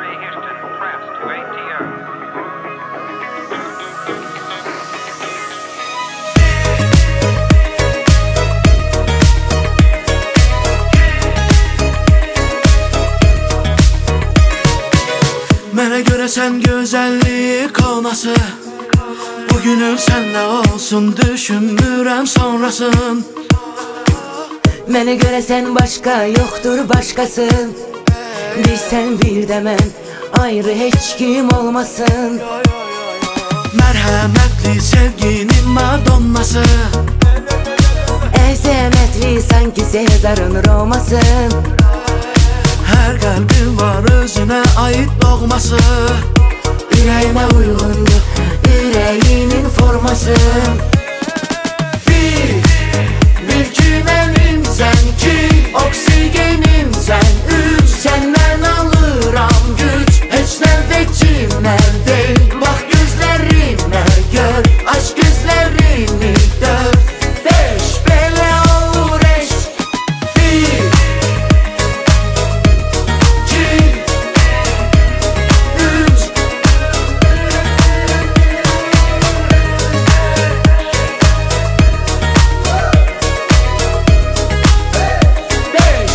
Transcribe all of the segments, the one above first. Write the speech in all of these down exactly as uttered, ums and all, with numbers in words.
Mənə görə sən gözəllik olması, bugünüm sənlə olsun, düşünmürəm sonrasın. Mənə görə sən başqa, yoxdur başqası. Bir sən bir də mən, ayrı heç kim olmasın. Mərhəmətli sevginin madonnası, əzəmətli sanki Sezarın Roması. hər qəlbin var özünə aid doğması, Ürəyimə uyğundur ürəyinin forması. Bir, bil ki mənimsən, ki oksigenimsən. Üç, Səndən alıram güc, heç nə vecimdən deyil. Bax gözlərimə gör, aç gözlərini. Dörd, beş, belə olur eşq. Bir, iki, üç, beş.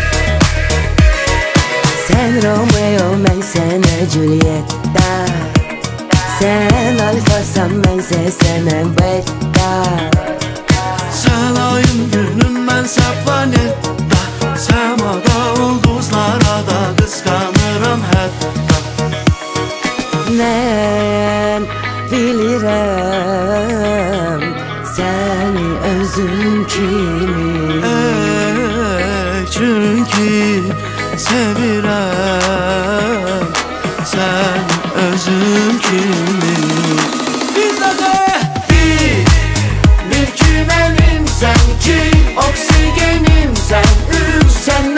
Sən Romeo, mən sənə Julietta. Sən alfasan, mənsə sənə beta. Sən ayın günüm, mənsə planetda. Səmada ulduzlara da qısqanıram hətta. Mən bilirəm səni özüm kimi. Ey, çünki sevirəm sən özüm kimi. Bir də de, bir, bil ki mənimsən, ki oksigenimsən. Üç, sən